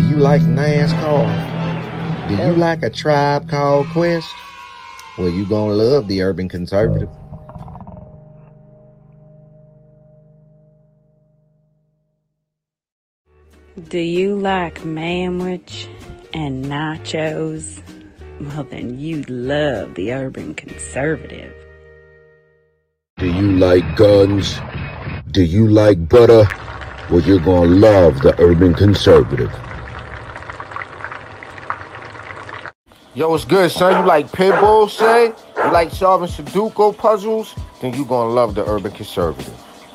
you like NASCAR? Do you like A Tribe Called Quest? Well, you gonna love the Urban Conservative. Do you like manwich and nachos? Well, then you'd love the Urban Conservative. Do you like guns? Do you like butter? Well, you're gonna love the Urban Conservative. Yo, what's good, son? You like pit bulls, say? You like solving Sudoku puzzles? Then you gonna love the Urban Conservative.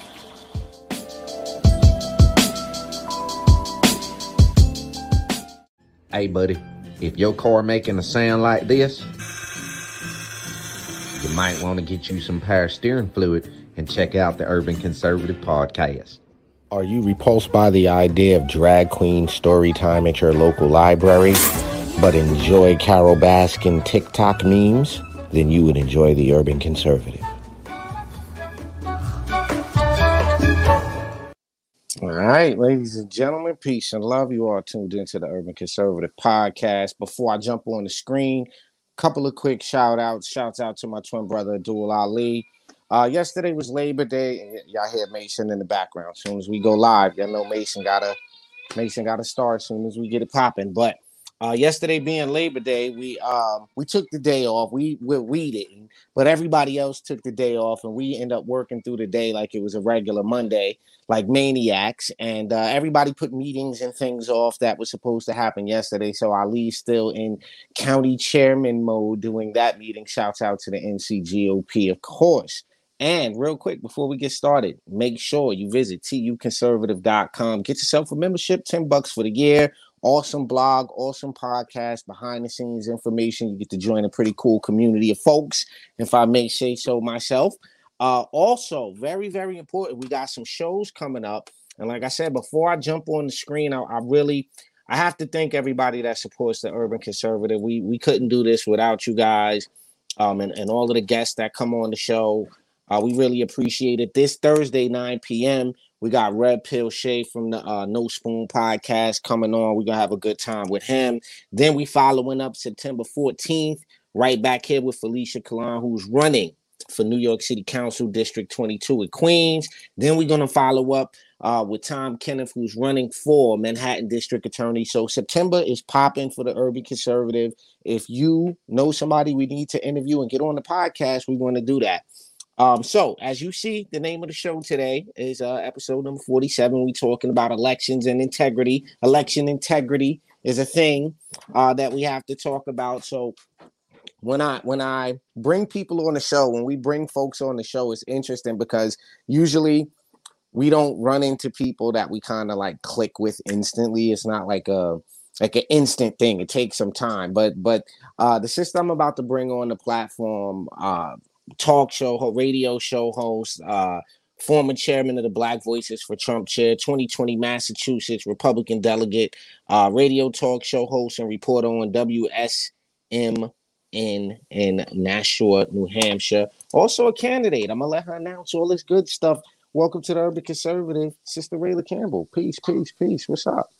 Hey, buddy, if your car making a sound like this, you might want to get you some power steering fluid and check out the Urban Conservative podcast. Are you repulsed by the idea of drag queen story time at your local library, but enjoy Carol Baskin TikTok memes? Then you would enjoy the Urban Conservative. All right, ladies and gentlemen, peace and love. You are tuned into the Urban Conservative podcast. Before I jump on the screen, a couple of quick shout-outs. Shouts out to my twin brother, Abdul Ali. Yesterday was Labor Day, and y'all hear Mason in the background. As soon as we go live, y'all know Mason gotta start as soon as we get it popping. But yesterday being Labor Day, we took the day off. We didn't, but everybody else took the day off, and we end up working through the day like it was a regular Monday, like maniacs. And everybody put meetings and things off that was supposed to happen yesterday. So Ali's still in county chairman mode doing that meeting. Shouts out to the NCGOP, of course. And real quick, before we get started, make sure you visit tuconservative.com. Get yourself a membership, $10 for the year. Awesome blog, awesome podcast, behind the scenes information. You get to join a pretty cool community of folks, if I may say so myself. Also, very, very important, we got some shows coming up. And like I said, before I jump on the screen, I have to thank everybody that supports the Urban Conservative. We couldn't do this without you guys, and all of the guests that come on the show. We really appreciate it. This Thursday, 9 p.m., we got Red Pill Shay from the No Spoon podcast coming on. We're going to have a good time with him. Then we following up September 14th, right back here with Felicia Kalan, who's running for New York City Council District 22 at Queens. Then we're going to follow up with Tom Kenneth, who's running for Manhattan District Attorney. So September is popping for the Urban Conservative. If you know somebody we need to interview and get on the podcast, we want to do that. So as you see, the name of the show today is episode number 47. We're talking about elections and integrity. Election integrity is a thing that we have to talk about. So when I bring people on the show, when we bring folks on the show, it's interesting because usually we don't run into people that we kind of like click with instantly. It's not like an instant thing. It takes some time. But the sister I'm about to bring on the platform, talk show, radio show host, former chairman of the Black Voices for Trump Chair, 2020 Massachusetts Republican delegate, radio talk show host and reporter on WSMN in Nashua, New Hampshire. Also a candidate. I'm going to let her announce all this good stuff. Welcome to the Urban Conservative, Sister Rayla Campbell. Peace, peace, peace. What's up?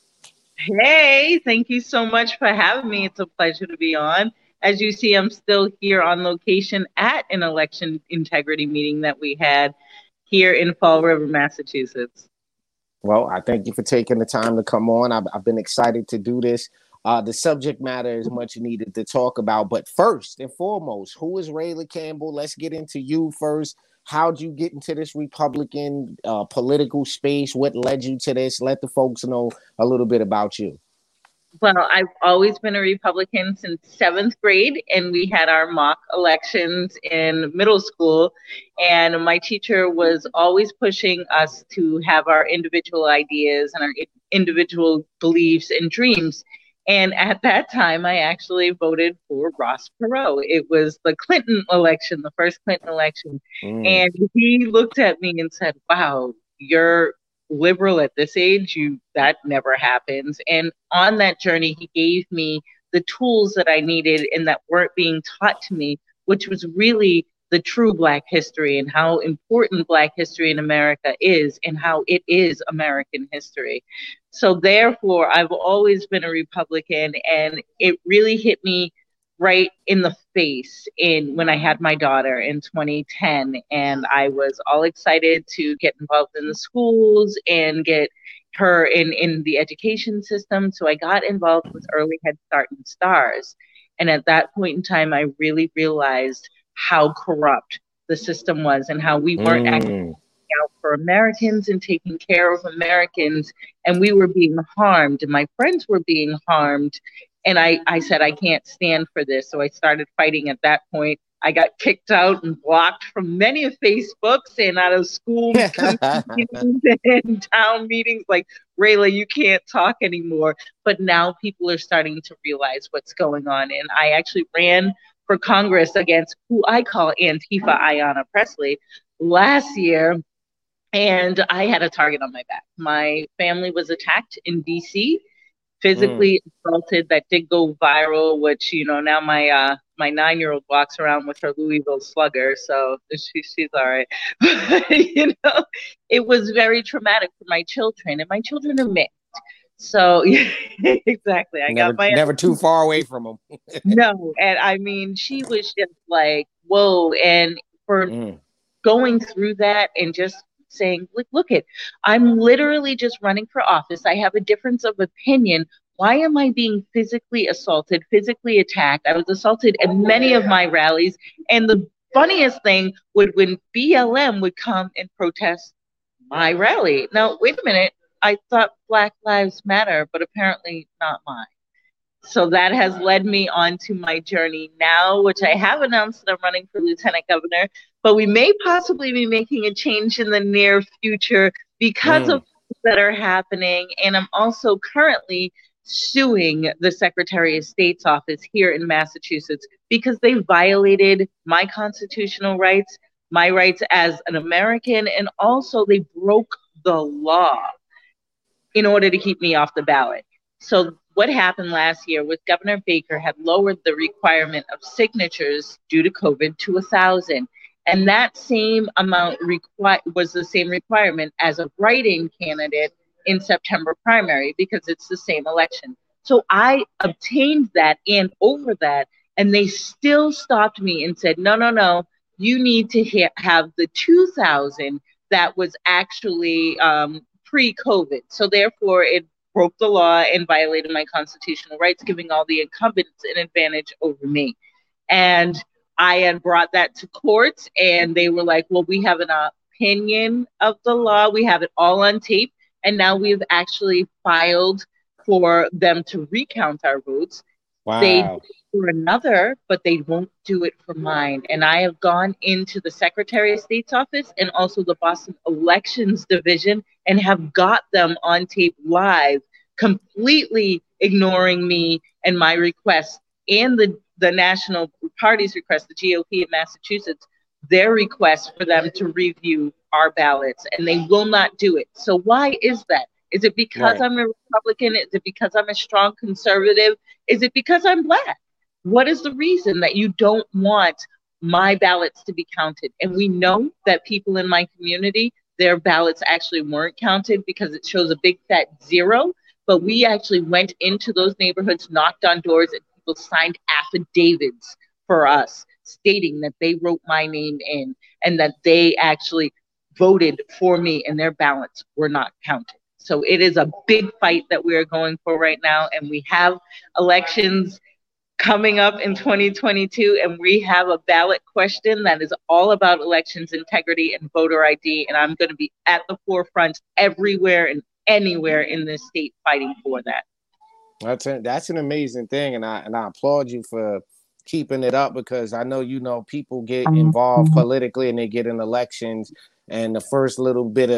Hey, thank you so much for having me. It's a pleasure to be on. As you see, I'm still here on location at an election integrity meeting that we had here in Fall River, Massachusetts. Well, I thank you for taking the time to come on. I've been excited to do this. The subject matter is much needed to talk about. But first and foremost, who is Rayla Campbell? Let's get into you first. How'd you get into this Republican political space? What led you to this? Let the folks know a little bit about you. Well, I've always been a Republican since 7th grade, and we had our mock elections in middle school, and my teacher was always pushing us to have our individual ideas and our individual beliefs and dreams. And at that time, I actually voted for Ross Perot. It was the Clinton election, the first Clinton election. And he looked at me and said, wow, you're liberal at this age, that never happens. And on that journey, he gave me the tools that I needed and that weren't being taught to me, which was really the true Black history and how important Black history in America is and how it is American history. So therefore, I've always been a Republican, and it really hit me right in the face in when I had my daughter in 2010, and I was all excited to get involved in the schools and get her in the education system. So I got involved with Early Head Start and STARS. And at that point in time, I really realized how corrupt the system was and how we weren't actually out for Americans and taking care of Americans, and we were being harmed, and my friends were being harmed. And I said, I can't stand for this. So I started fighting at that point. I got kicked out and blocked from many of Facebooks and out of school meetings and town meetings. Like, Rayla, you can't talk anymore. But now people are starting to realize what's going on. And I actually ran for Congress against who I call Antifa Ayanna Pressley last year. And I had a target on my back. My family was attacked in DC, physically assaulted. That did go viral, which, you know, now my 9-year-old walks around with her Louisville Slugger, so she's all right. But, you know, it was very traumatic for my children, and my children are mixed. So exactly, I got my never too far away from them. No, and I mean, she was just like, whoa, and for going through that and just saying, look it, I'm literally just running for office. I have a difference of opinion. Why am I being physically assaulted, physically attacked? I was assaulted at many of my rallies. And the funniest thing would when BLM would come and protest my rally. Now, wait a minute. I thought Black Lives Matter, but apparently not mine. So that has led me on to my journey now, which I have announced that I'm running for lieutenant governor, but we may possibly be making a change in the near future because of things that are happening. And I'm also currently suing the Secretary of State's office here in Massachusetts because they violated my constitutional rights, my rights as an American, and also they broke the law in order to keep me off the ballot. So what happened last year was Governor Baker had lowered the requirement of signatures due to COVID to 1,000. And that same amount was the same requirement as a write-in candidate in September primary because it's the same election. So I obtained that and over that, and they still stopped me and said, no, you need to have the 2,000 that was actually pre-COVID. So therefore, it broke the law and violated my constitutional rights, giving all the incumbents an advantage over me. And I had brought that to court, and they were like, well, we have an opinion of the law. We have it all on tape. And now we've actually filed for them to recount our votes. Wow. They do for another, but they won't do it for mine. And I have gone into the Secretary of State's office and also the Boston Elections Division and have got them on tape live, completely ignoring me and my request and the National Party's request, the GOP in Massachusetts, their request for them to review our ballots, and they will not do it. So why is that? Is it because I'm a Republican? Is it because I'm a strong conservative? Is it because I'm Black? What is the reason that you don't want my ballots to be counted? And we know that people in my community, their ballots actually weren't counted because it shows a big fat 0. But we actually went into those neighborhoods, knocked on doors, and people signed affidavits for us stating that they wrote my name in and that they actually voted for me and their ballots were not counted. So it is a big fight that we're going for right now. And we have elections coming up in 2022, and we have a ballot question that is all about elections integrity and voter ID. And I'm going to be at the forefront everywhere and anywhere in this state fighting for that. That's an amazing thing. And I applaud you for keeping it up, because I know, people get involved politically and they get in elections, and the first little bit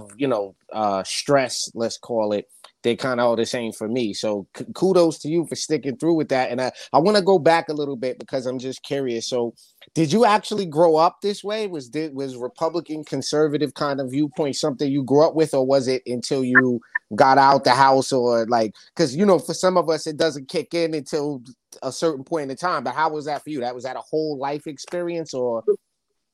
of stress, let's call it, they kind of, this ain't for me. So kudos to you for sticking through with that. And I want to go back a little bit because I'm just curious. So did you actually grow up this way? Was Republican conservative kind of viewpoint something you grew up with, or was it until you got out the house, or like, because, for some of us, it doesn't kick in until a certain point in time. But how was that for you? Was that a whole life experience, or?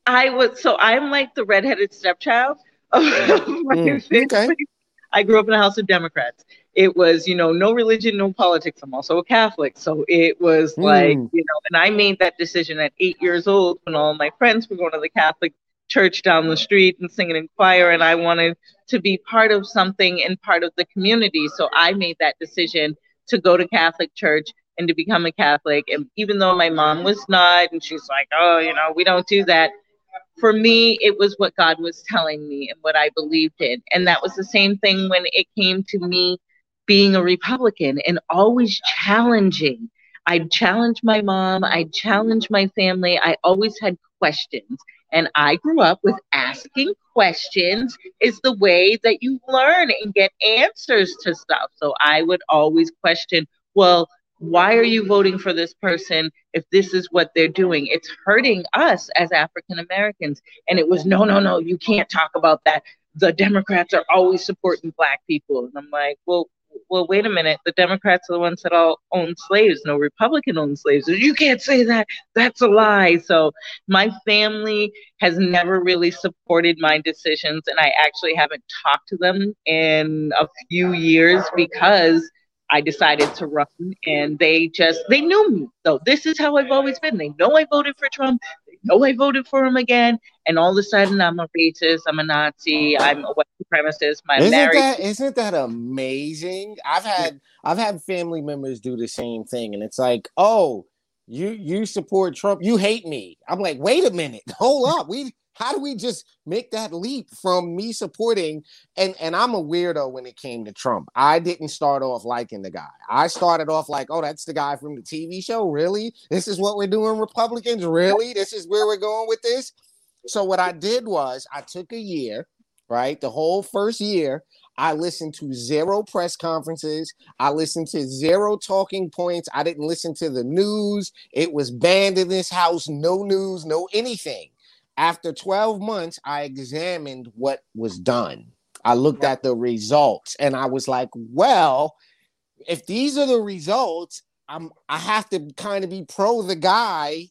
I'm like the redheaded stepchild of my family. Okay. I grew up in a house of Democrats. It was, no religion, no politics. I'm also a Catholic. So it was like, Mm. and I made that decision at 8 years old when all my friends were going to the Catholic church down the street and singing in choir. And I wanted to be part of something and part of the community. So I made that decision to go to Catholic church and to become a Catholic. And even though my mom was not, and she's like, oh, we don't do that. For me, it was what God was telling me and what I believed in. And that was the same thing when it came to me being a Republican and always challenging. I'd challenge my mom, I'd challenge my family. I always had questions. And I grew up with asking questions is the way that you learn and get answers to stuff. So I would always question, well, why are you voting for this person if this is what they're doing? It's hurting us as African Americans. And it was, no, you can't talk about that. The Democrats are always supporting Black people. And I'm like, well, wait a minute. The Democrats are the ones that all own slaves. No Republican owned slaves. You can't say that. That's a lie. So my family has never really supported my decisions. And I actually haven't talked to them in a few years because I decided to run, and they knew me. So this is how I've always been. They know I voted for Trump. They know I voted for him again. And all of a sudden I'm a racist. I'm a Nazi. I'm a white supremacist. Isn't that amazing? I've had family members do the same thing. And it's like, oh, you support Trump. You hate me. I'm like, wait a minute. Hold up. How do we just make that leap from me supporting? And I'm a weirdo when it came to Trump. I didn't start off liking the guy. I started off like, oh, that's the guy from the TV show. Really? This is what we're doing, Republicans? Really? This is where we're going with this? So what I did was I took a year, right? The whole first year, I listened to 0 press conferences. I listened to 0 talking points. I didn't listen to the news. It was banned in this house. No news, no anything. After 12 months, I examined what was done. I looked at the results and I was like, well, if these are the results, I have to kind of be pro the guy,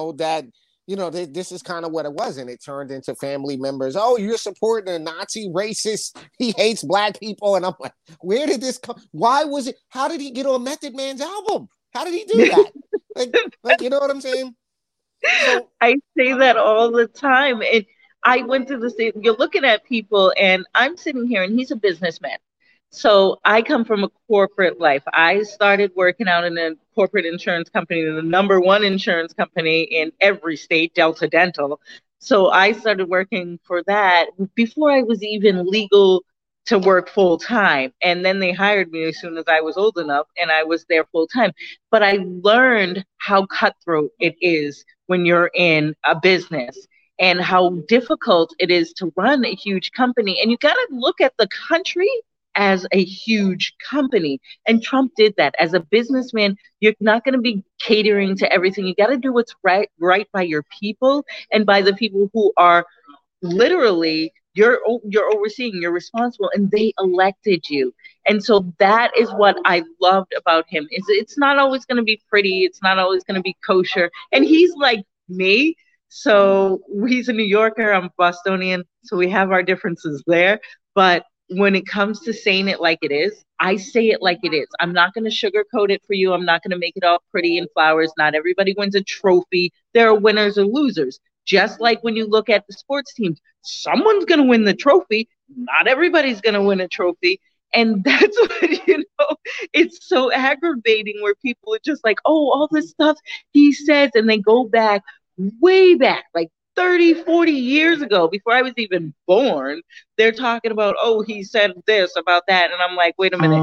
this is kind of what it was. And it turned into family members. Oh, you're supporting a Nazi racist. He hates Black people. And I'm like, where did this come? Why was it? How did he get on Method Man's album? How did he do that? like, you know what I'm saying? So, I say that all the time. And I went through the same, you're looking at people and I'm sitting here and he's a businessman. So I come from a corporate life. I started working out in a corporate insurance company, the #1 insurance company in every state, Delta Dental. So I started working for that before I was even legal to work full time. And then they hired me as soon as I was old enough and I was there full time. But I learned how cutthroat it is when you're in a business and how difficult it is to run a huge company. And you got to look at the country as a huge company. And Trump did that. As a businessman, you're not going to be catering to everything. You got to do what's right by your people and by the people who are literally you're overseeing, you're responsible, and they elected you. And so that is what I loved about him. Is it's not always going to be pretty, it's not always going to be kosher. And he's like me. So he's a New Yorker, I'm Bostonian, so we have our differences there. But when it comes to saying it like it is, I say it like it is. I'm not going to sugarcoat it for you. I'm not going to make it all pretty and flowers. Not everybody wins a trophy. There are winners or losers. Just like when you look at the sports teams, someone's going to win the trophy. Not everybody's going to win a trophy. And that's what, it's so aggravating where people are just like, oh, all this stuff he says, and they go back, way back, like 30, 40 years ago, before I was even born, they're talking about, oh, he said this about that. And I'm like, wait a minute.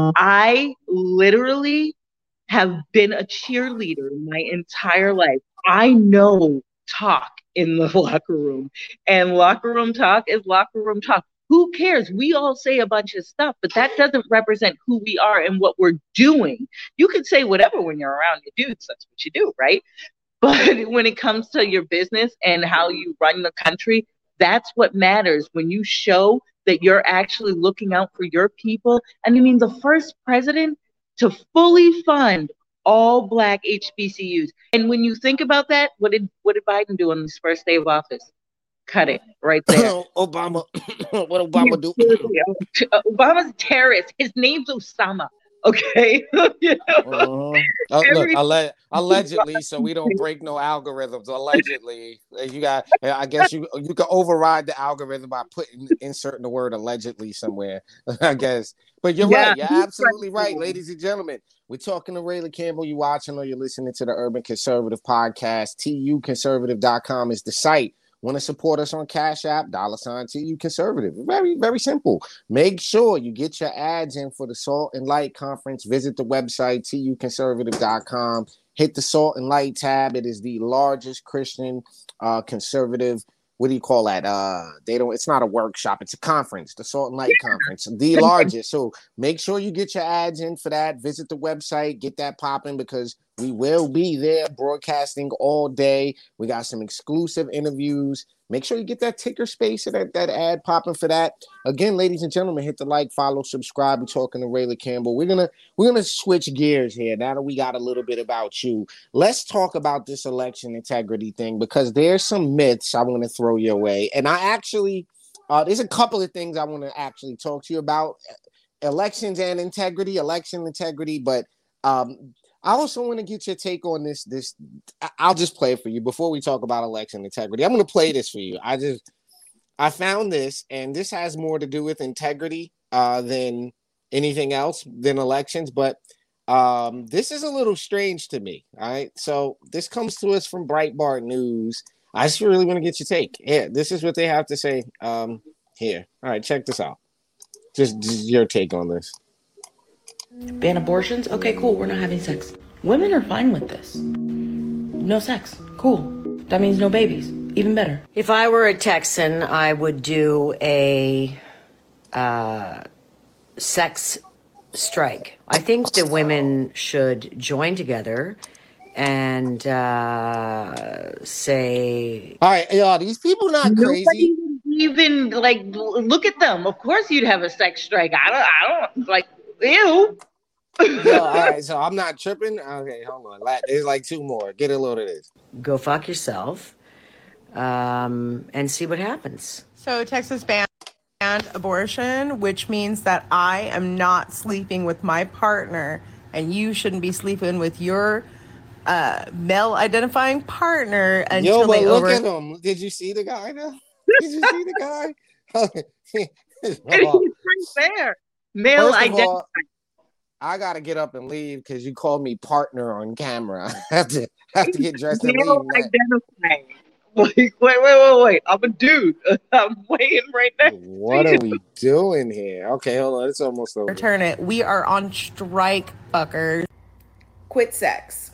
I literally have been a cheerleader my entire life. I know talk in the locker room, and locker room talk is locker room talk. Who cares? We all say a bunch of stuff, but that doesn't represent who we are and what we're doing. You can say whatever when you're around your dudes. That's what you do, right? But when it comes to your business and how you run the country, that's what matters. When you show that you're actually looking out for your people. And I mean, the first president to fully fund all black HBCUs. And when you think about that, what did Biden do on his first day of office? Cut it right there. Obama. What Obama do? Obama's a terrorist. His name's Osama. Okay. You know? Look, allegedly, so we don't break no algorithms. Allegedly, I guess you can override the algorithm by inserting the word allegedly somewhere. I guess, but you're right. You're absolutely right, ladies and gentlemen. We're talking to Rayla Campbell. You watching or you're listening to the Urban Conservative Podcast. TUconservative.com is the site. Want to support us on Cash App, $TU Conservative. Very, very simple. Make sure you get your ads in for the Salt and Light Conference. Visit the website, TUconservative.com. Hit the Salt and Light tab. It is the largest Christian conservative. What do you call that? It's not a workshop, it's a conference, the Salt and Light Conference, the largest. So make sure you get your ads in for that. Visit the website, get that popping, because we will be there broadcasting all day. We got some exclusive interviews. Make sure you get that ticker space and that ad popping for that. Again, ladies and gentlemen, hit the like, follow, subscribe. We're talking to Rayla Campbell. We're gonna switch gears here. Now that we got a little bit about you, let's talk about this election integrity thing, because there's some myths I want to throw your way. And I actually, there's a couple of things I want to actually talk to you about. Election integrity, but I also want to get your take on this. I'll just play it for you before we talk about election integrity. I'm going to play this for you. I found this, and this has more to do with integrity than anything else than elections. But this is a little strange to me. All right. So this comes to us from Breitbart News. I just really want to get your take. Yeah, this is what they have to say here. All right, check this out. Just your take on this. Ban abortions? Okay, cool. We're not having sex. Women are fine with this. No sex. Cool. That means no babies. Even better. If I were a Texan, I would do a sex strike. I think the women should join together and say... All right, y'all, these people not crazy. Even look at them. Of course you'd have a sex strike. I don't like... Ew. Yo, all right, so I'm not tripping. Okay, hold on. There's like two more. Get a load of this. Go fuck yourself and see what happens. So Texas banned abortion, which means that I am not sleeping with my partner, and you shouldn't be sleeping with your male-identifying partner until they look at him. Did you see the guy now? Did you see the guy? He's right there. Male identifying. I gotta get up and leave because you called me partner on camera. I have to get dressed and leave. Identifying. Like, wait. I'm a dude. I'm waiting right now. What are we doing here? Okay, hold on. It's almost over. Return it. We are on strike, fuckers. Quit sex.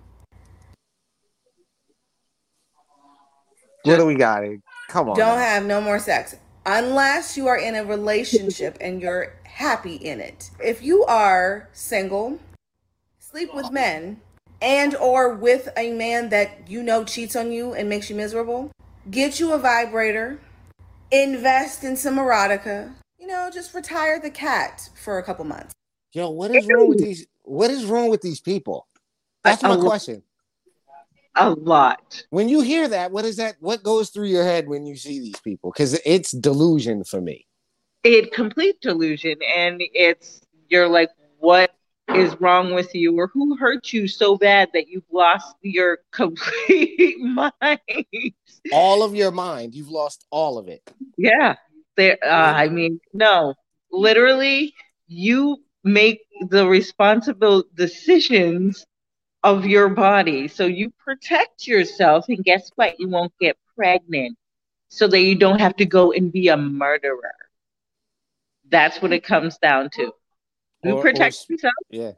What do we got? Come on. Don't have no more sex unless you are in a relationship and you're happy in it. If you are single, sleep with men, and or with a man that you know cheats on you and makes you miserable, get you a vibrator, invest in some erotica, just retire the cat for a couple months. Yo, what is wrong with these people? That's my question. A lot. When you hear that, what goes through your head when you see these people? Because it's delusion for me. It's complete delusion, and you're like, what is wrong with you, or who hurt you so bad that you've lost your complete mind? All of your mind, you've lost all of it. Yeah, no, literally, you make the responsible decisions of your body, so you protect yourself, and guess what? You won't get pregnant, so that you don't have to go and be a murderer. That's what it comes down to. You protect yourself.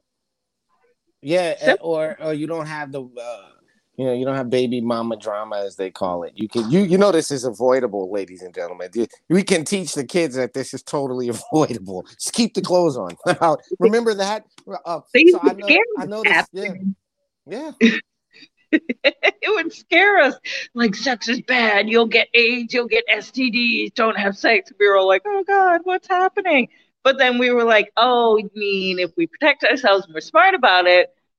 Yeah. Or you don't have the, you don't have baby mama drama, as they call it. This is avoidable, ladies and gentlemen. We can teach the kids that this is totally avoidable. Just keep the clothes on. Remember that. I know this. Yeah. It would scare us. Like, sex is bad. You'll get AIDS. You'll get STDs. Don't have sex. We were all like, oh, God, what's happening? But then we were like, oh, if we protect ourselves and we're smart about it,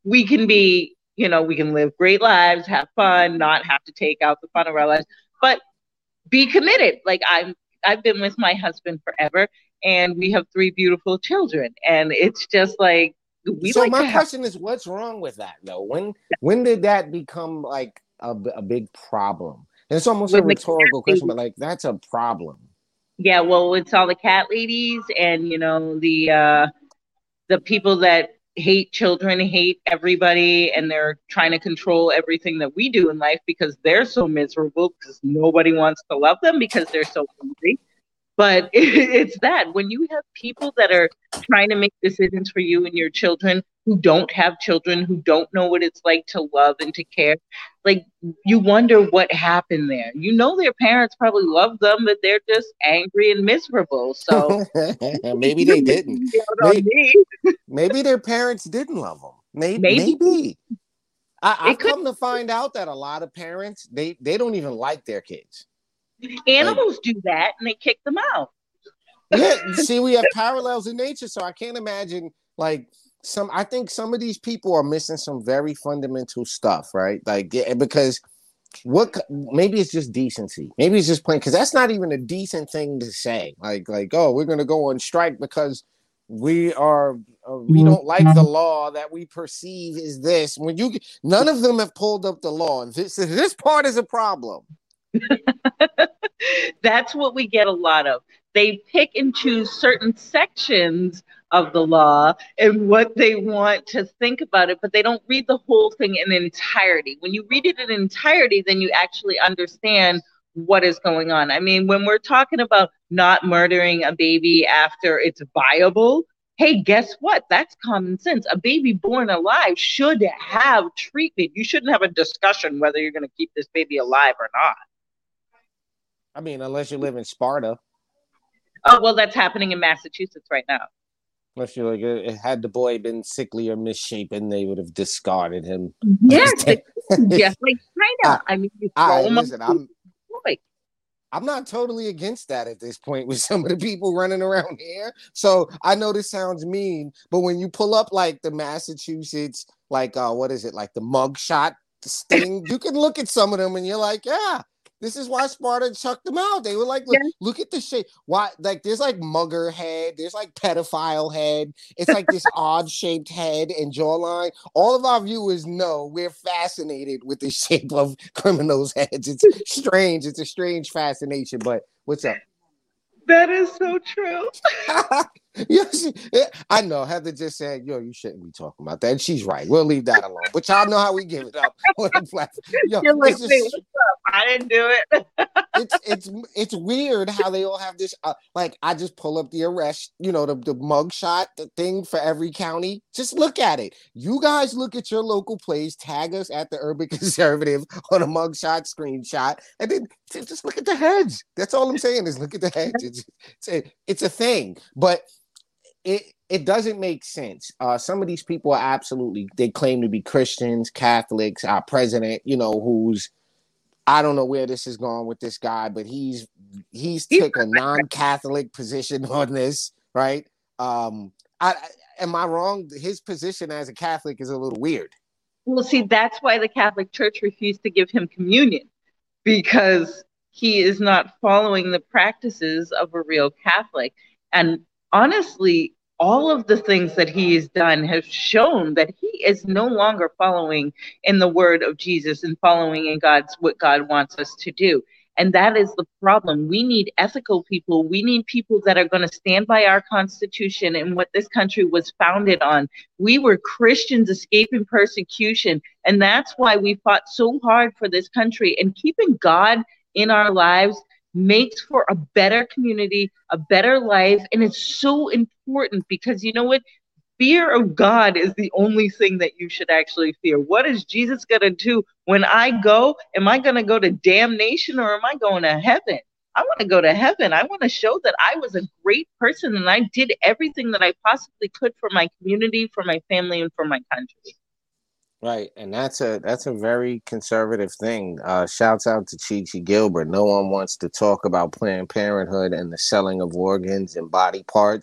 we can be, we can live great lives, have fun, not have to take out the fun of our lives, but be committed. Like I've been with my husband forever, and we have 3 beautiful children, and it's just like so my question is, what's wrong with that though? When did that become like a big problem? And it's almost a rhetorical question, but like that's a problem. Yeah, well, it's all the cat ladies and the people that hate children, hate everybody, and they're trying to control everything that we do in life because they're so miserable because nobody wants to love them because they're so hungry. But it's that when you have people that are trying to make decisions for you and your children who don't have children, who don't know what it's like to love and to care, like you wonder what happened there. Their parents probably love them, but they're just angry and miserable. So maybe they didn't. Maybe their parents didn't love them. Maybe. I've come to find out that a lot of parents, they don't even like their kids. Animals do that and they kick them out. Yeah, see, we have parallels in nature, so I can't imagine I think some of these people are missing some very fundamental stuff, right? Because maybe it's just decency. Maybe it's just plain, because that's not even a decent thing to say. Oh, we're going to go on strike because we don't like the law that we perceive is this. None of them have pulled up the law, and this part is a problem. That's what we get a lot of. They pick and choose certain sections of the law and what they want to think about it, but they don't read the whole thing in entirety. When you read it in entirety, then you actually understand what is going on. I mean, when we're talking about not murdering a baby after it's viable, hey, guess what? That's common sense. A baby born alive should have treatment. You shouldn't have a discussion whether you're going to keep this baby alive or not. I mean, unless you live in Sparta. Oh, well, that's happening in Massachusetts right now. Unless you're had the boy been sickly or misshapen, they would have discarded him. Yes, just like China. I mean, I'm not totally against that at this point with some of the people running around here. So I know this sounds mean, but when you pull up like the Massachusetts, what is it, like the mugshot thing, you can look at some of them and you're like, yeah. This is why Sparta chucked them out. They were like, look at the shape. Why? There's like mugger head. There's like pedophile head. It's like this odd shaped head and jawline. All of our viewers know we're fascinated with the shape of criminals' heads. It's strange. It's a strange fascination. But what's up? That is so true. Yes, I know. Heather just said, "Yo, you shouldn't be talking about that." And she's right. We'll leave that alone. But y'all know how we give it up on the platform. You're like, wait, what's up? I didn't do it. It's weird how they all have this. I just pull up the arrest, the mugshot thing for every county. Just look at it. You guys look at your local place. Tag us at the Urban Conservative on a mugshot screenshot, and then just look at the heads. That's all I'm saying is look at the heads. It's a thing, but. It doesn't make sense. Some of these people are they claim to be Christians, Catholics. Our president, who's, I don't know where this is going with this guy, but he's took a non-Catholic position on this, right? Am I wrong? His position as a Catholic is a little weird. Well, see, that's why the Catholic Church refused to give him communion, because he is not following the practices of a real Catholic. And honestly, all of the things that he has done have shown that he is no longer following in the word of Jesus and following in what God wants us to do. And that is the problem. We need ethical people. We need people that are going to stand by our Constitution and what this country was founded on. We were Christians escaping persecution, and that's why we fought so hard for this country. And keeping God in our lives makes for a better community, a better life. And it's so important because you know what? Fear of God is the only thing that you should actually fear. What is Jesus going to do when I go? Am I going to go to damnation or am I going to heaven? I want to go to heaven. I want to show that I was a great person and I did everything that I possibly could for my community, for my family, and for my country. Right, and that's a very conservative thing. Shouts out to Chi Gilbert. No one wants to talk about Planned Parenthood and the selling of organs and body parts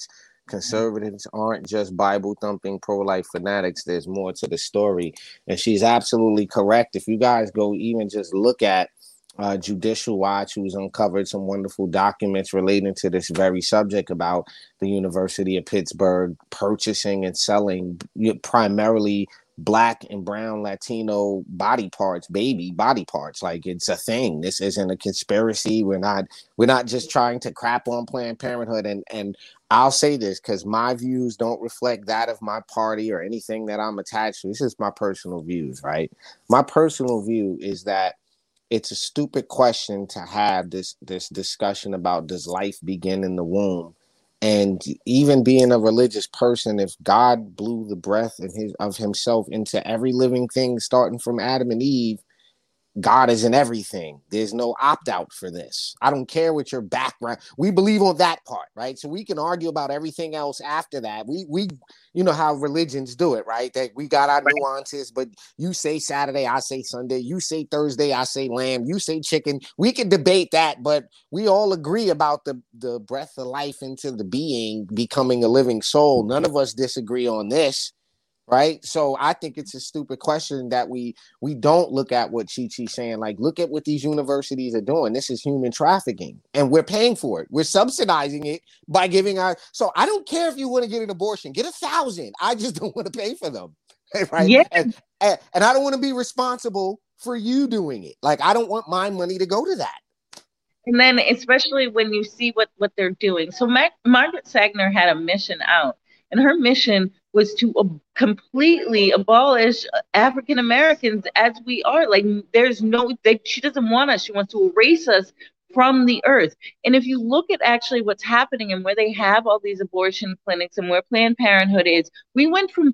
conservatives aren't just Bible thumping pro-life fanatics. There's more to the story. And she's absolutely correct. If you guys go even just look at Judicial Watch, who's uncovered some wonderful documents relating to this very subject about the University of Pittsburgh purchasing and selling primarily Black and brown Latino body parts, baby body parts. Like, it's a thing. This isn't a conspiracy. We're not just trying to crap on Planned Parenthood. And I'll say this because my views don't reflect that of my party or anything that I'm attached to. This is my personal views, right? My personal view is that it's a stupid question to have this discussion about, does life begin in the womb? And even being a religious person, if God blew the breath of himself into every living thing, starting from Adam and Eve, God is in everything. There's no opt-out for this. I don't care what your background. We believe on that part, right? So we can argue about everything else after that. We you know how religions do it, right? That we got our nuances, but you say Saturday, I say Sunday. You say Thursday, I say lamb. You say chicken. We can debate that, but we all agree about the breath of life into the being becoming a living soul. None of us disagree on this. Right. So I think it's a stupid question that we don't look at what Chi-Chi's saying. Like, look at what these universities are doing. This is human trafficking and we're paying for it. We're subsidizing it by giving our. So I don't care if you want to get an abortion, get 1,000. I just don't want to pay for them. Right. Yeah. And I don't want to be responsible for you doing it. Like, I don't want my money to go to that. And then especially when you see what they're doing. So Margaret Sanger had a mission out, and her mission was to completely abolish African Americans as we are. Like, there's she doesn't want us. She wants to erase us from the earth. And if you look at actually what's happening and where they have all these abortion clinics and where Planned Parenthood is, we went from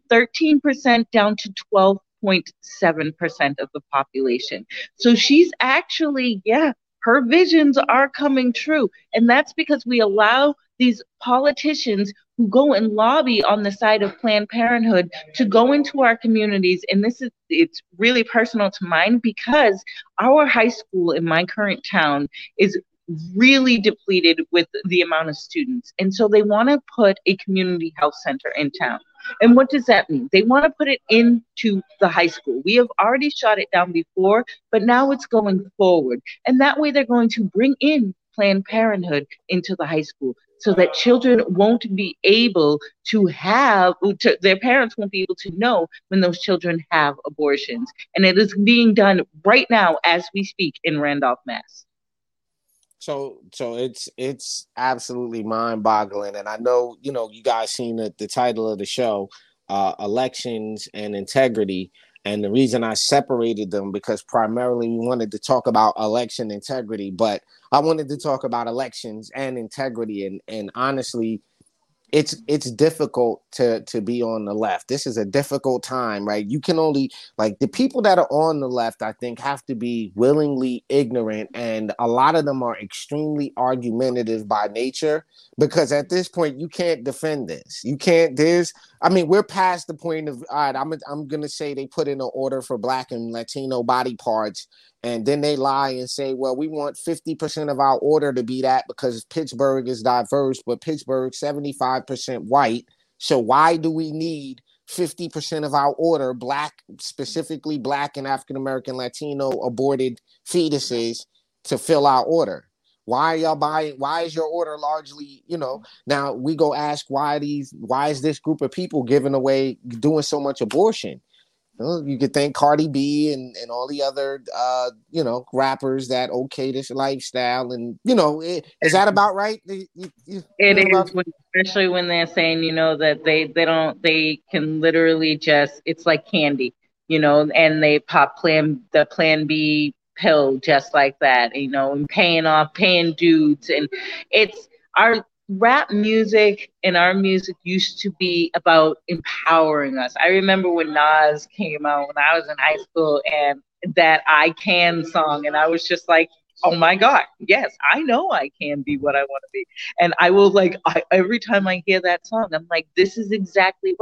13% down to 12.7% of the population. So she's actually, her visions are coming true. And that's because we allow these politicians who go and lobby on the side of Planned Parenthood to go into our communities. And it's really personal to mine because our high school in my current town is really depleted with the amount of students. And so they want to put a community health center in town. And what does that mean? They want to put it into the high school. We have already shot it down before, but now it's going forward. And that way they're going to bring in Planned Parenthood into the high school so that children won't be able to their parents won't be able to know when those children have abortions. And it is being done right now as we speak in Randolph, Mass. So it's absolutely mind-boggling. And I know, you guys seen the title of the show, Elections and Integrity. And the reason I separated them, because primarily we wanted to talk about election integrity, but I wanted to talk about elections and integrity. And honestly, it's difficult to be on the left. This is a difficult time, right? You can only, like, the people that are on the left, I think, have to be willingly ignorant. And a lot of them are extremely argumentative by nature, because at this point, you can't defend this. You can't, we're past the point of, all right, I'm going to say they put in an order for Black and Latino body parts. And then they lie and say, well, we want 50% of our order to be that because Pittsburgh is diverse, but Pittsburgh's 75% white. So why do we need 50% of our order, Black, specifically Black and African-American Latino aborted fetuses, to fill our order? Why are y'all buying? Why is your order largely, now we go ask why is this group of people doing so much abortion? You could thank Cardi B and all the other, rappers that okay this lifestyle. And, is that about right? It is, especially when they're saying, that they can literally just, it's like candy, and they pop the Plan B pill just like that, and paying dudes. And it's our rap music and our music used to be about empowering us. I remember when Nas came out when I was in high school, and that I Can song, and I was just like, oh my God, yes, I know I can be what I want to be. And I will every time I hear that song, I'm like, this is exactly right.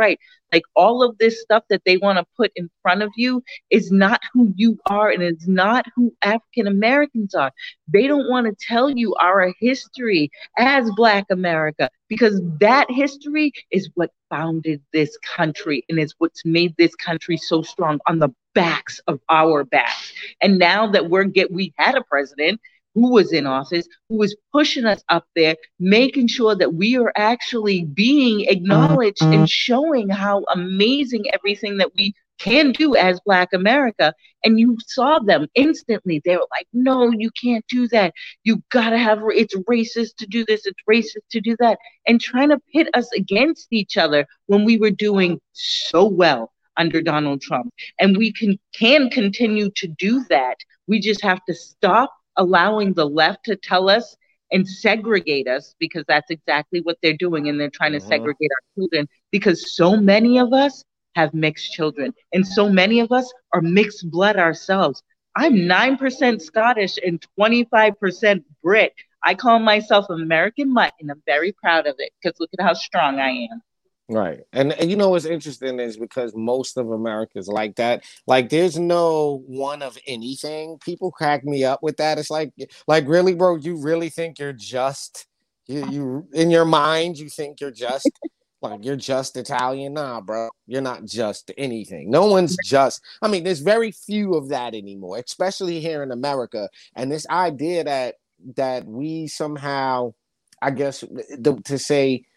Like all of this stuff that they want to put in front of you is not who you are, and it's not who African Americans are. They don't want to tell you our history as Black America, because that history is what founded this country and is what's made this country so strong, on the backs of our backs. And now that we had a president who was in office, who was pushing us up there, making sure that we are actually being acknowledged and showing how amazing everything that we can do as Black America. And you saw them instantly. They were like, no, you can't do that. You gotta have, it's racist to do this, it's racist to do that. And trying to pit us against each other when we were doing so well under Donald Trump. And we can continue to do that. We just have to stop allowing the left to tell us and segregate us, because that's exactly what they're doing. And they're trying to segregate our children, because so many of us have mixed children and so many of us are mixed blood ourselves. I'm 9% Scottish and 25% Brit. I call myself American mutt, and I'm very proud of it, because look at how strong I am. Right. And you know what's interesting is because most of America's like that. Like there's no one of anything. People crack me up with that. It's like really, bro, you really think you're just you in your mind you think you're just like you're just Italian? Nah, bro. You're not just anything. No one's just. I mean, there's very few of that anymore, especially here in America. And this idea that we somehow, I guess, to say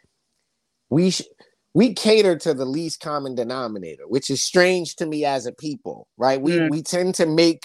we cater to the least common denominator, which is strange to me as a people, right? We tend to make.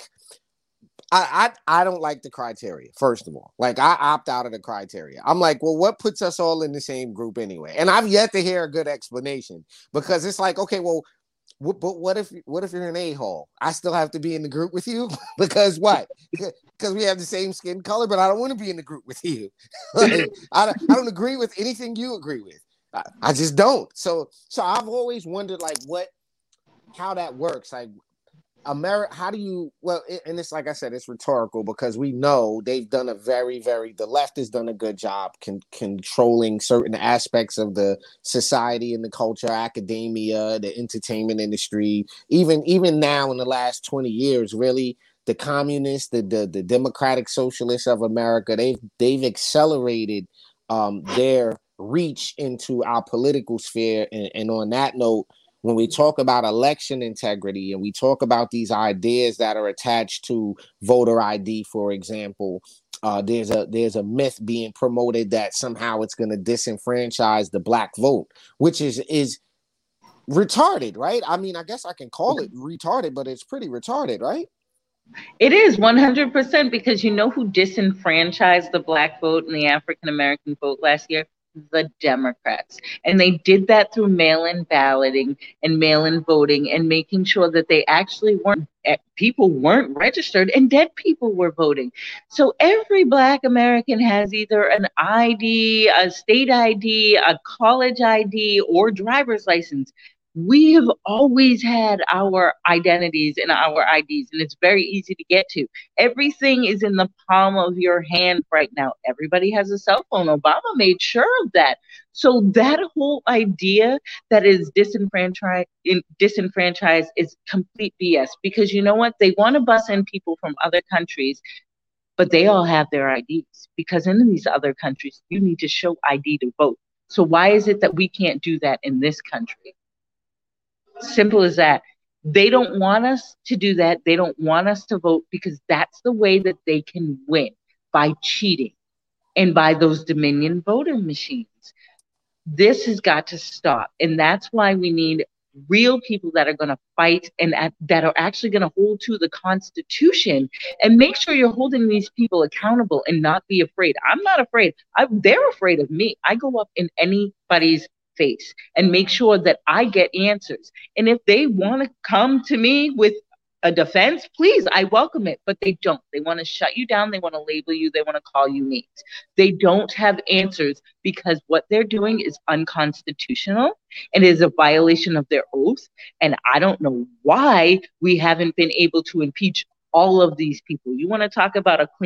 I don't like the criteria. First of all, like I opt out of the criteria. I'm like, well, what puts us all in the same group anyway? And I've yet to hear a good explanation, because it's like, okay, well, but what if you're an a-hole? I still have to be in the group with you because what? Because we have the same skin color, but I don't want to be in the group with you. Like, I don't agree with anything you agree with. I just don't. So I've always wondered, like, how that works. Like, America, how do you, well, and it's like I said, it's rhetorical, because we know they've done the left has done a good job controlling certain aspects of the society and the culture, academia, the entertainment industry. Even now in the last 20 years, really, the communists, the democratic socialists of America, they've accelerated their reach into our political sphere. And on that note, when we talk about election integrity and we talk about these ideas that are attached to voter ID, for example, there's a myth being promoted that somehow it's going to disenfranchise the Black vote, which is retarded, right? I mean, I guess I can call it retarded, but it's pretty retarded, right? It is 100%, because you know who disenfranchised the Black vote and the African American vote last year? The Democrats. And they did that through mail-in balloting and mail-in voting, and making sure that they actually people weren't registered and dead people were voting. So every Black American has either an ID, a state ID, a college ID, or driver's license. We have always had our identities and our IDs, and it's very easy to get to. Everything is in the palm of your hand right now. Everybody has a cell phone. Obama made sure of that. So that whole idea that is disenfranchised is complete BS, because you know what? They want to bus in people from other countries, but they all have their IDs, because in these other countries, you need to show ID to vote. So why is it that we can't do that in this country? Simple as that. They don't want us to do that. They don't want us to vote, because that's the way that they can win, by cheating and by those Dominion voting machines. This has got to stop. And that's why we need real people that are going to fight and that are actually going to hold to the Constitution, and make sure you're holding these people accountable and not be afraid. I'm not afraid. They're afraid of me. I go up in anybody's face and make sure that I get answers. And if they want to come to me with a defense, please, I welcome it. But they don't. They want to shut you down. They want to label you. They want to call you names. They don't have answers, because what they're doing is unconstitutional and is a violation of their oath. And I don't know why we haven't been able to impeach all of these people. You want to talk about a clean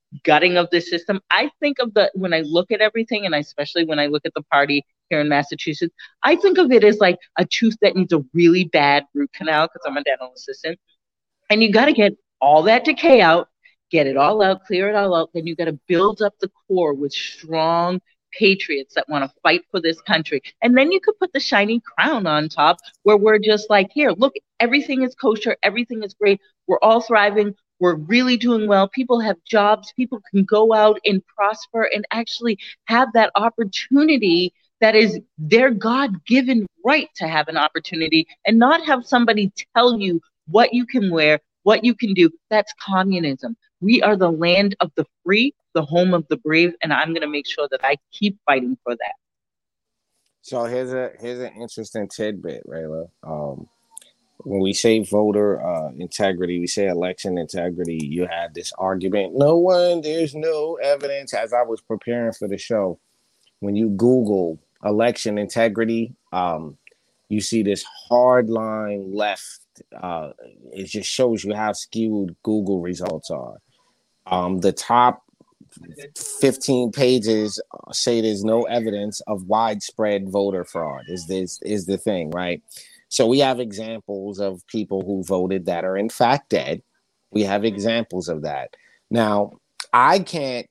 gutting of the system. I think of when I look at everything, and especially when I look at the party here in Massachusetts, I think of it as like a tooth that needs a really bad root canal, because I'm a dental assistant. And you got to get all that decay out, get it all out, clear it all out. Then you got to build up the core with strong patriots that want to fight for this country. And then you could put the shiny crown on top, where we're just like, here, look, everything is kosher, everything is great, we're all thriving, we're really doing well, people have jobs, people can go out and prosper and actually have that opportunity that is their God-given right to have an opportunity, and not have somebody tell you what you can wear, what you can do. That's communism. We are the land of the free, the home of the brave, and I'm going to make sure that I keep fighting for that. So here's an interesting tidbit, Rayla. When we say voter integrity, we say election integrity. You had this argument. There's no evidence. As I was preparing for the show, when you Google election integrity, you see this hard line left. It just shows you how skewed Google results are. The top 15 pages say there's no evidence of widespread voter fraud is the thing, right? So we have examples of people who voted that are in fact dead. We have examples of that. Now, I can't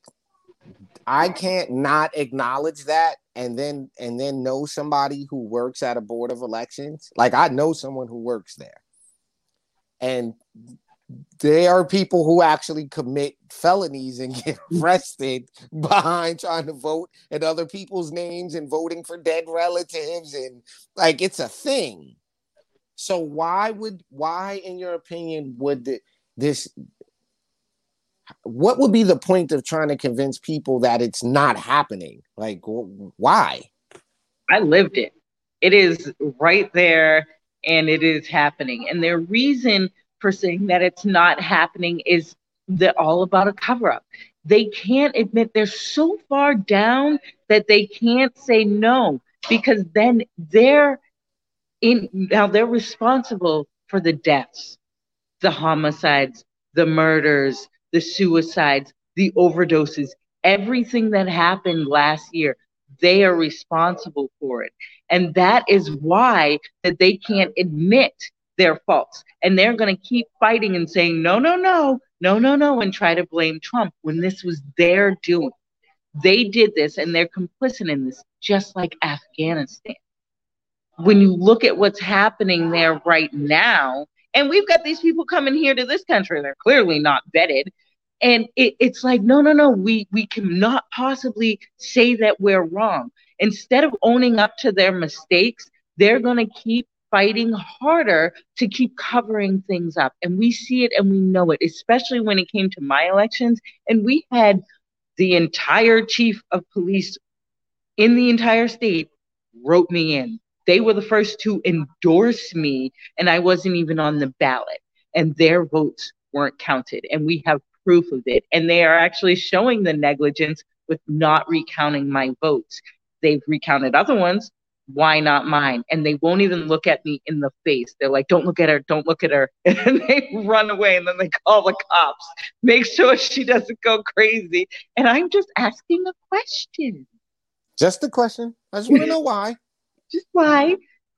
not acknowledge that and then know somebody who works at a board of elections. Like, I know someone who works there. And they are people who actually commit felonies and get arrested behind trying to vote in other people's names and voting for dead relatives. And like, it's a thing. So why, in your opinion, would what would be the point of trying to convince people that it's not happening? Like, why? I lived it. It is right there, and it is happening. And their reason for saying that it's not happening is they're all about a cover-up. They can't admit, they're so far down that they can't say no, because then they're responsible for the deaths, the homicides, the murders, the suicides, the overdoses, everything that happened last year. They are responsible for it. And that is why that they can't admit their faults. And they're going to keep fighting and saying, no, and try to blame Trump when this was their doing. They did this, and they're complicit in this, just like Afghanistan. When you look at what's happening there right now, and we've got these people coming here to this country, they're clearly not vetted. And it's like, no, we cannot possibly say that we're wrong. Instead of owning up to their mistakes, they're going to keep fighting harder to keep covering things up. And we see it and we know it, especially when it came to my elections. And we had the entire chief of police in the entire state wrote me in. They were the first to endorse me, and I wasn't even on the ballot, and their votes weren't counted. And we have proof of it. And they are actually showing the negligence with not recounting my votes. They've recounted other ones. Why not mine? And they won't even look at me in the face. They're like, don't look at her. Don't look at her. And they run away, and then they call the cops. Make sure she doesn't go crazy. And I'm just asking a question. Just a question. I just want to know why. Just why?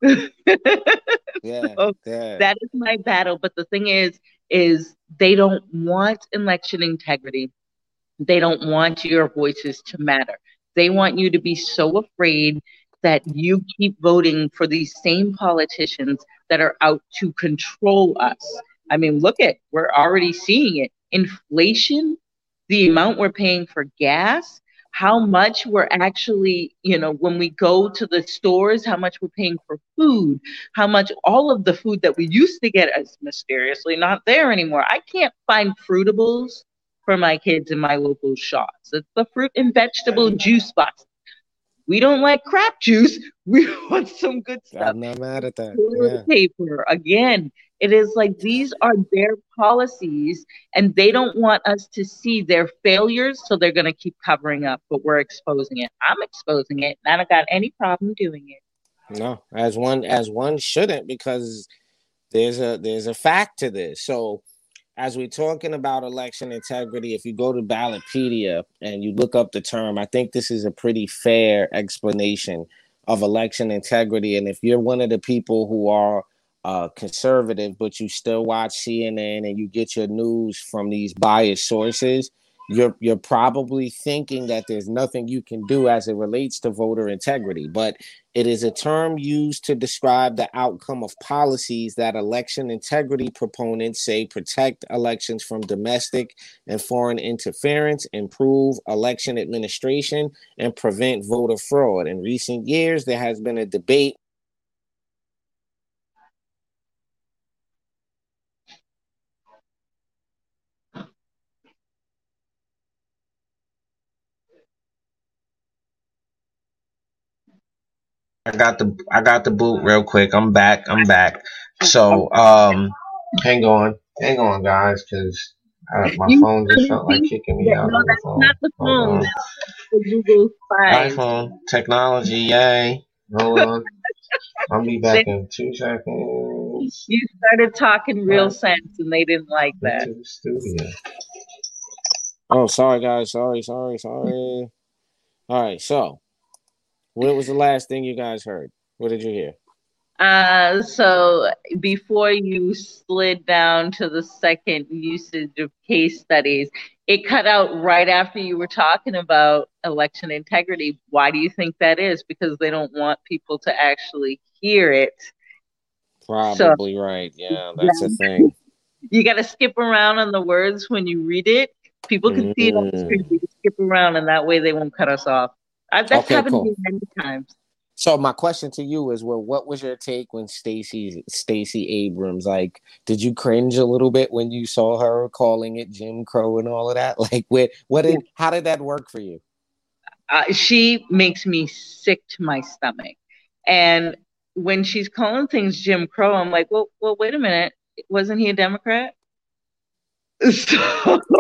Yeah. That is my battle. But the thing is they don't want election integrity. They don't want your voices to matter. They want you to be so afraid that you keep voting for these same politicians that are out to control us. I mean, we're already seeing it. Inflation, the amount we're paying for gas, how much we're actually, when we go to the stores, how much we're paying for food, how much all of the food that we used to get is mysteriously not there anymore. I can't find fruitables for my kids in my local shops. It's the fruit and vegetable juice box. We don't like crap juice. We want some good stuff. I'm not mad at that. Toilet paper. Again, it is like these are their policies, and they don't want us to see their failures, so they're going to keep covering up, but we're exposing it. I'm exposing it, and I don't got any problem doing it. No, as one shouldn't, because there's a fact to this. So as we're talking about election integrity, if you go to Ballotpedia and you look up the term, I think this is a pretty fair explanation of election integrity. And if you're one of the people who are conservative, but you still watch CNN and you get your news from these biased sources, you're probably thinking that there's nothing you can do as it relates to voter integrity. But it is a term used to describe the outcome of policies that election integrity proponents say protect elections from domestic and foreign interference, improve election administration, and prevent voter fraud. In recent years, there has been a debate I got the boot real quick. I'm back. So hang on guys, because my You phone just felt like kicking me out no, of the that's phone. not the Hold phone. on. That's the Google Fi. iPhone technology, yay. Hold on. I'll be back They, in 2 seconds. you started talking real Back sense, and they didn't like that. into the studio. Oh, sorry guys. Sorry. All right, so what was the last thing you guys heard? What did you hear? So before you slid down to the second usage of case studies, it cut out right after you were talking about election integrity. Why do you think that is? Because they don't want people to actually hear it. Probably right. Yeah, that's a thing. You got to skip around on the words when you read it. People can see it on the screen. You skip around, and that way they won't cut us off. That's Okay, happened cool. to me many times. So my question to you is, well, what was your take when Stacey Abrams, like, did you cringe a little bit when you saw her calling it Jim Crow and all of that? Like, how did that work for you? She makes me sick to my stomach. And when she's calling things Jim Crow, I'm like, well, wait a minute. Wasn't he a Democrat? So,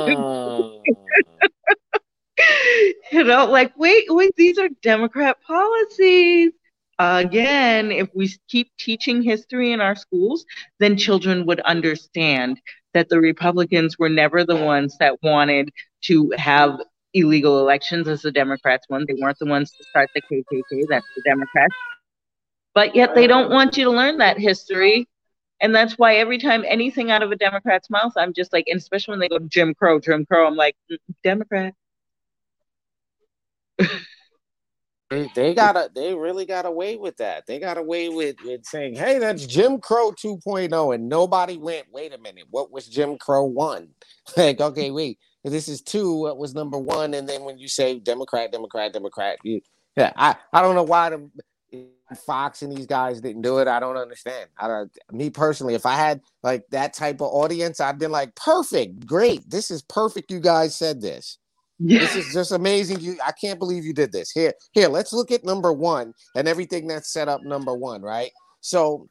you know, like, wait, these are Democrat policies. Again, if we keep teaching history in our schools, then children would understand that the Republicans were never the ones that wanted to have illegal elections as the Democrats won. They weren't the ones to start the KKK. That's the Democrats. But yet they don't want you to learn that history. And that's why every time anything out of a Democrat's mouth, I'm just like, and especially when they go Jim Crow, I'm like, Democrat. They really got away with that. They got away with saying, hey, that's Jim Crow 2.0. And nobody went, wait a minute, what was Jim Crow 1? Like, okay, wait, this is 2, what was number 1? And then when you say Democrat, I don't know why Fox and these guys didn't do it. I don't understand. Me personally, if I had like that type of audience, I'd been like, perfect, great. This is perfect. You guys said this. Yeah. This is just amazing. I can't believe you did this. Here, let's look at number 1 and everything that's set up number 1, right? So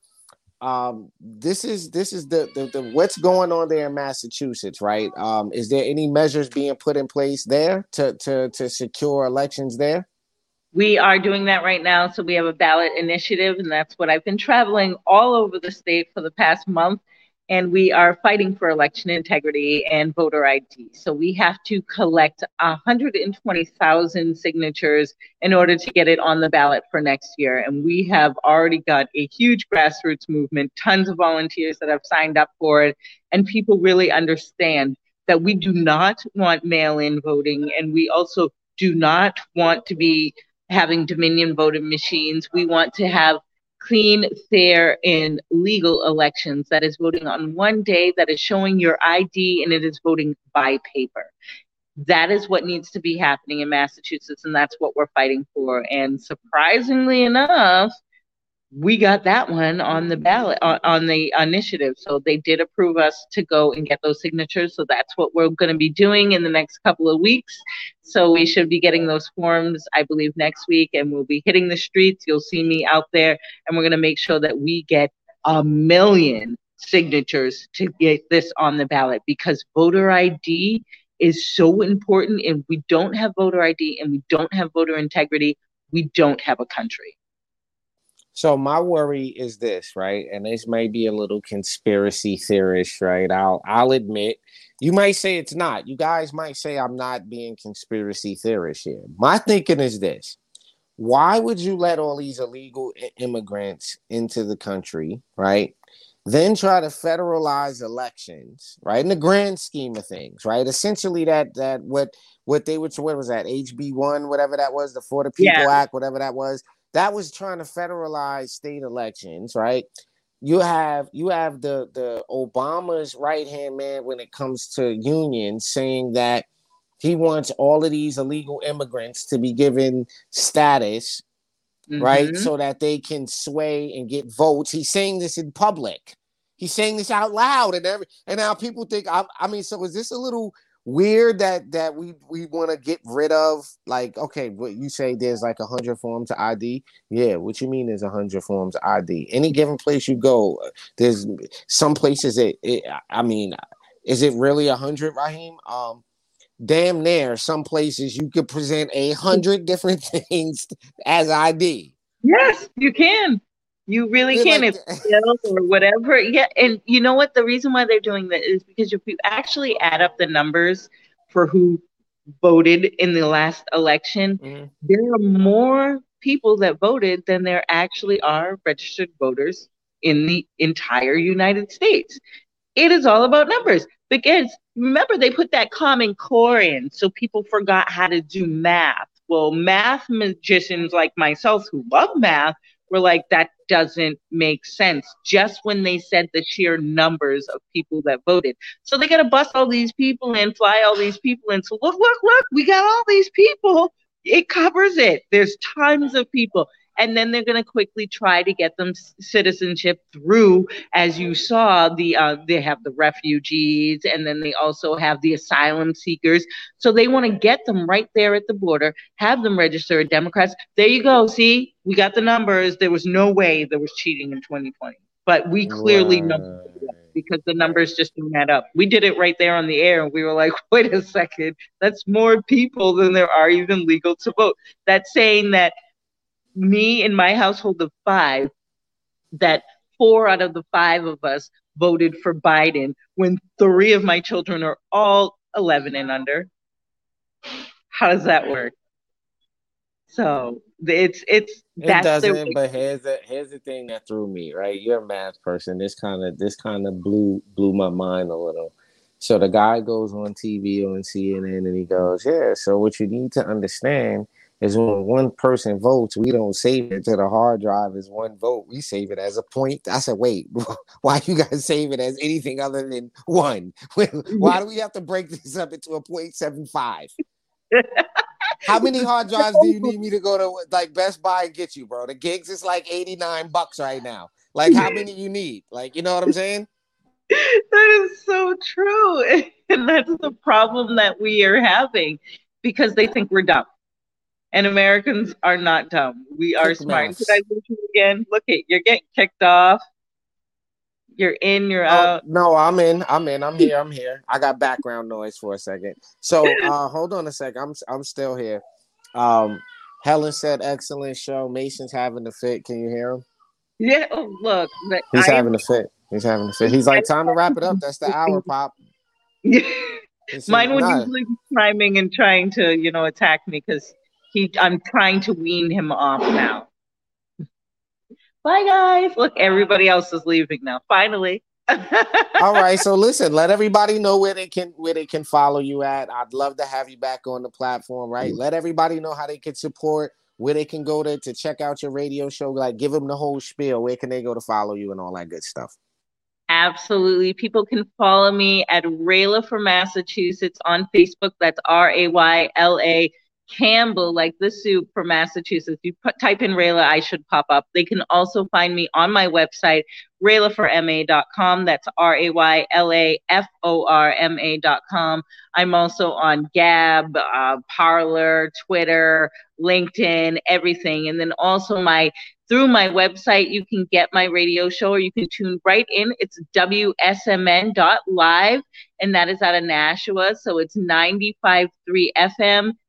this is the what's going on there in Massachusetts, right? Is there any measures being put in place there to secure elections there? We are doing that right now. So we have a ballot initiative, and that's what I've been traveling all over the state for the past month. And we are fighting for election integrity and voter ID. So we have to collect 120,000 signatures in order to get it on the ballot for next year. And we have already got a huge grassroots movement, tons of volunteers that have signed up for it. And people really understand that we do not want mail-in voting. And we also do not want to be having Dominion voting machines. We want to have clean, fair, and legal elections that is voting on one day, that is showing your ID, and it is voting by paper. That is what needs to be happening in Massachusetts, and that's what we're fighting for. And surprisingly enough, we got that one on the ballot, on the initiative. So they did approve us to go and get those signatures. So that's what we're going to be doing in the next couple of weeks. So we should be getting those forms, I believe, next week, and we'll be hitting the streets. You'll see me out there, and we're going to make sure that we get 1 million signatures to get this on the ballot, because voter ID is so important. And we don't have voter ID and we don't have voter integrity, we don't have a country. So my worry is this, right? And this may be a little conspiracy theorist, right? I'll admit. You might say it's not. You guys might say I'm not being conspiracy theorist here. My thinking is this. Why would you let all these illegal immigrants into the country, right? Then try to federalize elections, right? In the grand scheme of things, right? Essentially that what they were, what was that, HB1, whatever that was, the For the People Act, whatever that was trying to federalize state elections, right? You have the Obama's right-hand man when it comes to unions saying that he wants all of these illegal immigrants to be given status, right? So that they can sway and get votes. He's saying this in public. He's saying this out loud, and now people think, I mean, so is this a little weird that we want to get rid of? Like, okay, what you say there's like 100 forms of ID? Yeah, what you mean there's 100 forms of ID? Any given place you go, there's some places I mean, is it really 100, Raheem? Damn near some places you could present 100 different things as ID. Yes, you can. You really can. Like, if or whatever. Yeah. And you know what? The reason why they're doing that is because if you actually add up the numbers for who voted in the last election, there are more people that voted than there actually are registered voters in the entire United States. It is all about numbers. Because remember, they put that Common Core in, so people forgot how to do math. Well, math magicians like myself who love math were like, that doesn't make sense, just when they said the sheer numbers of people that voted. So they got to bust all these people in, fly all these people in. So look, we got all these people. It covers it. There's tons of people. And then they're going to quickly try to get them citizenship through, as you saw, they have the refugees, and then they also have the asylum seekers. So they want to get them right there at the border, have them register as Democrats. There you go. See, we got the numbers. There was no way there was cheating in 2020. But we clearly know because the numbers just don't add up. We did it right there on the air, and we were like, wait a second, that's more people than there are even legal to vote. That's saying that me in my household of 5, that 4 out of the 5 of us voted for Biden when 3 of my children are all 11 and under. How does that work? So it doesn't. But here's the thing that threw me, right? You're a math person. This kind of blew my mind a little. So the guy goes on TV on CNN and he goes, yeah. So what you need to understand is when one person votes, we don't save it to the hard drive as one vote. We save it as a point. I said, wait, why you guys save it as anything other than one? Why do we have to break this up into a 0.75? How many hard drives do you need me to go to like Best Buy and get you, bro? The gigs is like $89 right now. Like, how many you need? Like, you know what I'm saying? That is so true. And that's the problem that we are having, because they think we're dumb. And Americans are not dumb. We are smart. Did I lose you again? Look, you're getting kicked off. You're in, you're out. No, I'm in. I'm here. I got background noise for a second. So hold on a second. I'm still here. Helen said, excellent show. Mason's having a fit. Can you hear him? Yeah, look. He's having a fit. He's like, time to wrap it up. That's the hour, Pop. Mine would usually be chiming and trying to, attack me because I'm trying to wean him off now. Bye, guys. Look, everybody else is leaving now. Finally. All right. So listen, let everybody know where they can follow you at. I'd love to have you back on the platform, right? Let everybody know how they can support, where they can go to check out your radio show. Like, give them the whole spiel. Where can they go to follow you and all that good stuff? Absolutely. People can follow me at Rayla for Massachusetts on Facebook. That's Rayla Campbell, like the soup, for Massachusetts. You type in Rayla, I should pop up. They can also find me on my website, raylaforma.com. That's RAYLAFORMA.com. I'm also on Gab, Parler, Twitter, LinkedIn, everything. And then also through my website, you can get my radio show, or you can tune right in. It's WSMN.live, and that is out of Nashua. So it's 95.3 FM,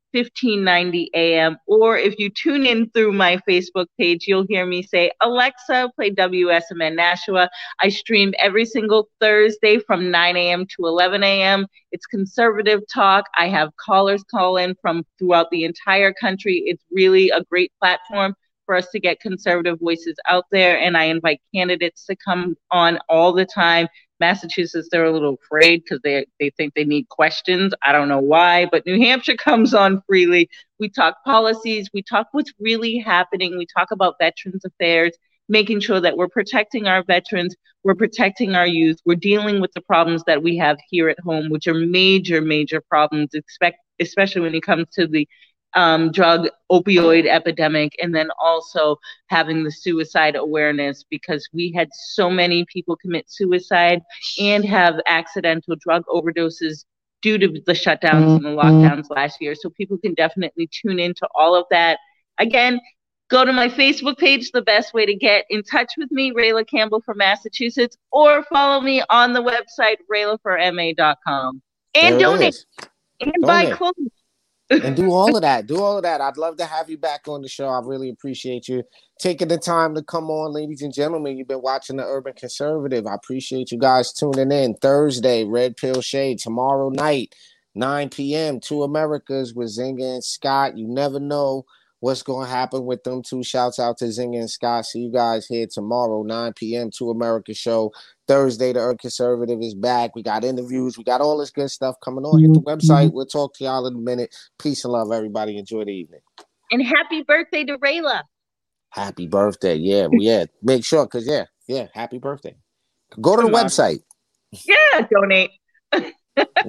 1590 AM. Or if you tune in through my Facebook page, you'll hear me say, Alexa, play WSMN Nashua. I stream every single Thursday from 9 a.m. to 11 a.m. It's conservative talk. I have callers call in from throughout the entire country. It's really a great platform for us to get conservative voices out there. And I invite candidates to come on all the time. Massachusetts, they're a little afraid because they think they need questions. I don't know why, but New Hampshire comes on freely. We talk policies. We talk what's really happening. We talk about veterans affairs, making sure that we're protecting our veterans, we're protecting our youth, we're dealing with the problems that we have here at home, which are major, major problems, especially when it comes to the drug opioid epidemic, and then also having the suicide awareness, because we had so many people commit suicide and have accidental drug overdoses due to the shutdowns and the lockdowns last year. So people can definitely tune into all of that. Again, go to my Facebook page, the best way to get in touch with me, Rayla Campbell from Massachusetts, or follow me on the website, raylaforma.com. And donate. And buy clothes. And do all of that. Do all of that. I'd love to have you back on the show. I really appreciate you taking the time to come on, ladies and gentlemen. You've been watching The Urban Conservative. I appreciate you guys tuning in. Thursday, Red Pill Shade. Tomorrow night, 9 p.m., Two Americas with Zinga and Scott. You never know what's going to happen with them two. Shouts out to Zinga and Scott. See you guys here tomorrow, 9 p.m., Two America show. Thursday, The Urban Conservative is back. We got interviews. We got all this good stuff coming on. Hit the website. We'll talk to y'all in a minute. Peace and love, everybody. Enjoy the evening. And happy birthday to Rayla. Happy birthday. Yeah. Make sure, because, happy birthday. Go to the website. Yeah, donate.